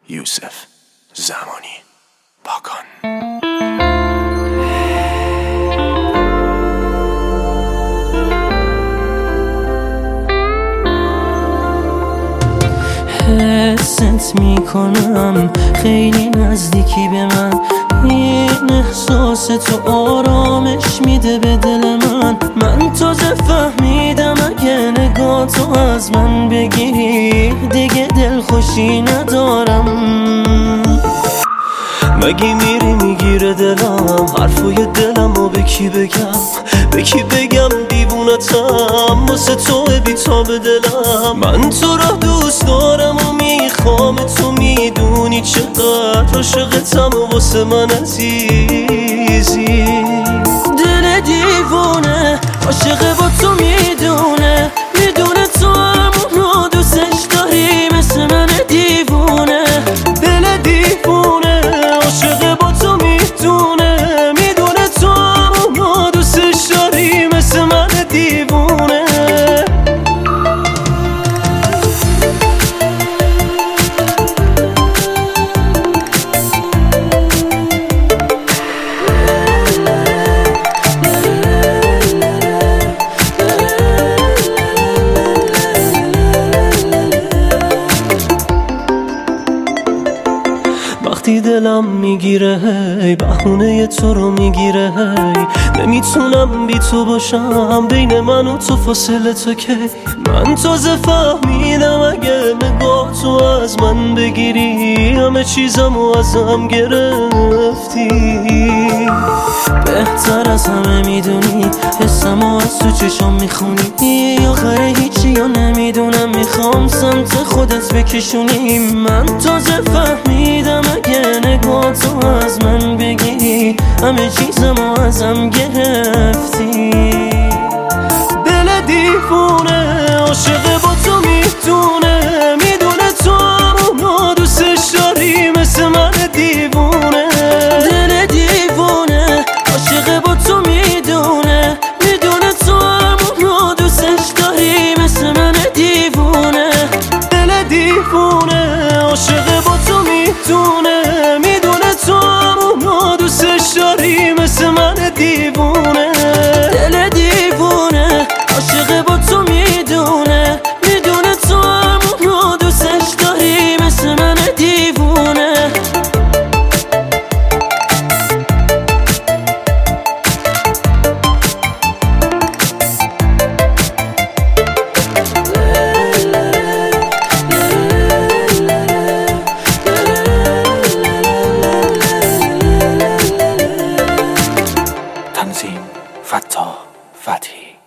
یوسف زمانی پاکان. حست میکنم خیلی نزدیکی به من، این احساس تو آرامش میده به دل من تازه فهمیدم اگه نگاه تو از من بگیری دیگه دلخوشی ندارم. مگه میری میگیره دلم حرفای دلم و به کی بگم دیوونتم واسه تو بی‌تاب دلم. من تو را دوست دارم و میخوام، تو میدونی چقدر عاشقتم و واسه من عزیزی. دل دیوونه عاشق با تو میدونه تو همونو دوستش داری مثل من دیوونه. دل دیوونه عاشق با تو میدونه تو همونو دوستش داری مثل من دیوونه. وقتی دلم میگیره هی بهونه تو رو میگیره هی نمیتونم بی تو باشم، بین من و تو فاصله تو که من تازه فهمیدم اگه نگاه تو از من بگیری همه چیزمو ازم گرفتی. بهتر از همه میدونی حسمو از تو چشم میخونی، آخر هیچی یا نمیدونم میخوام سمت خودت بکشونی. من تازه فهمیدم اگه نگاه تو از من بگیری همه چیزمو ازم گرفتی. دل دیوونه عاشق با تو میدونه تو همونو دوستش داری مثل من دیوونه. دل دیوونه عاشق با تو میدونه تو همونو دوستش داری مثل من دیوونه. دل دیوونه عاشق با تو میدونه تو همونو دوستش داری مثل من دیوونه. دل دیوونه عاشق با تو میدونه تو همونو دوستش داری مثل من دیوونه. تنظیم فتاح فتحی.